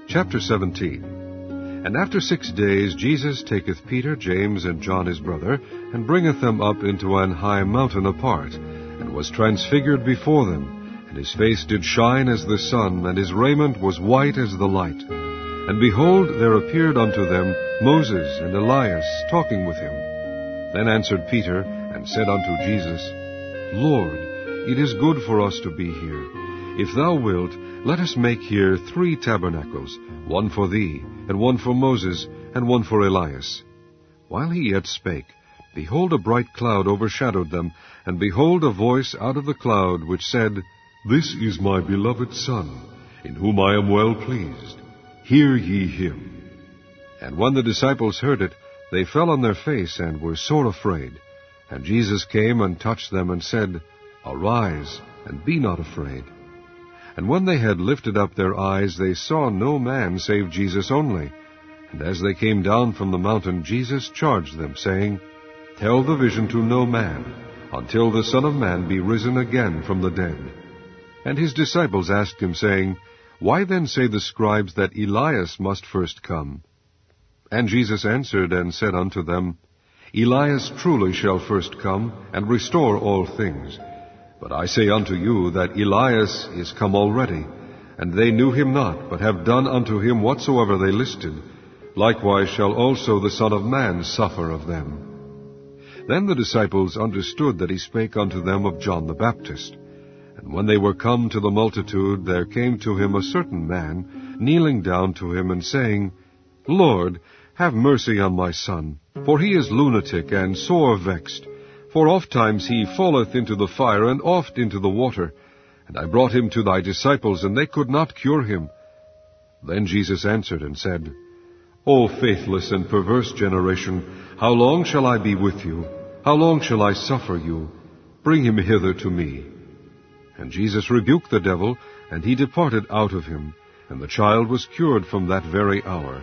Chapter 17. And after 6 days Jesus taketh Peter, James, and John his brother, and bringeth them up into an high mountain apart, and was transfigured before them, and his face did shine as the sun, and his raiment was white as the light. And behold, there appeared unto them Moses and Elias, talking with him. Then answered Peter, and said unto Jesus, Lord, it is good for us to be here. If thou wilt, let us make here 3 tabernacles, one for thee, and one for Moses, and one for Elias. While he yet spake, behold, a bright cloud overshadowed them, and behold, a voice out of the cloud, which said, This is my beloved Son, in whom I am well pleased. Hear ye him. And when the disciples heard it, they fell on their face, and were sore afraid. And Jesus came and touched them, and said, Arise, and be not afraid. And when they had lifted up their eyes, they saw no man save Jesus only. And as they came down from the mountain, Jesus charged them, saying, Tell the vision to no man, until the Son of Man be risen again from the dead. And his disciples asked him, saying, Why then say the scribes that Elias must first come? And Jesus answered and said unto them, Elias truly shall first come, and restore all things. But I say unto you that Elias is come already, and they knew him not, but have done unto him whatsoever they listed. Likewise shall also the Son of Man suffer of them. Then the disciples understood that he spake unto them of John the Baptist. And when they were come to the multitude, there came to him a certain man, kneeling down to him, and saying, Lord, have mercy on my son, for he is lunatic and sore vexed. For ofttimes he falleth into the fire, and oft into the water. And I brought him to thy disciples, and they could not cure him. Then Jesus answered and said, O faithless and perverse generation, how long shall I be with you? How long shall I suffer you? Bring him hither to me. And Jesus rebuked the devil, and he departed out of him, and the child was cured from that very hour.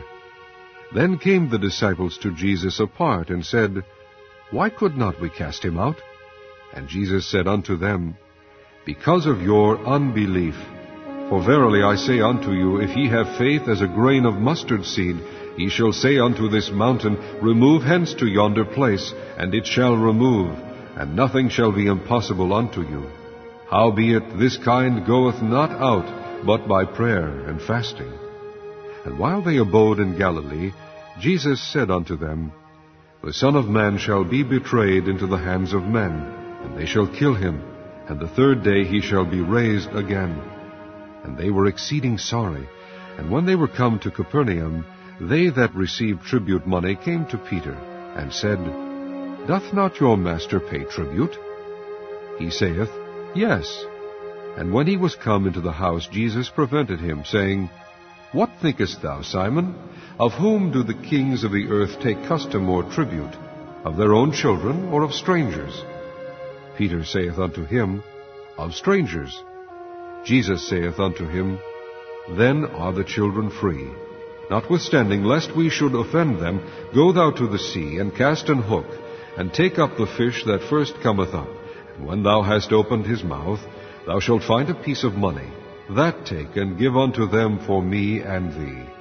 Then came the disciples to Jesus apart, and said, Why could not we cast him out? And Jesus said unto them, Because of your unbelief. For verily I say unto you, if ye have faith as a grain of mustard seed, ye shall say unto this mountain, Remove hence to yonder place, and it shall remove, and nothing shall be impossible unto you. Howbeit this kind goeth not out, but by prayer and fasting. And while they abode in Galilee, Jesus said unto them, The Son of Man shall be betrayed into the hands of men, and they shall kill him, and the 3rd day he shall be raised again. And they were exceeding sorry. And when they were come to Capernaum, they that received tribute money came to Peter, and said, Doth not your master pay tribute? He saith, Yes. And when he was come into the house, Jesus prevented him, saying, What thinkest thou, Simon? Of whom do the kings of the earth take custom or tribute? Of their own children, or of strangers? Peter saith unto him, Of strangers. Jesus saith unto him, Then are the children free. Notwithstanding, lest we should offend them, go thou to the sea, and cast an hook, and take up the fish that first cometh up. And when thou hast opened his mouth, thou shalt find a piece of money. That take, and give unto them for me and thee.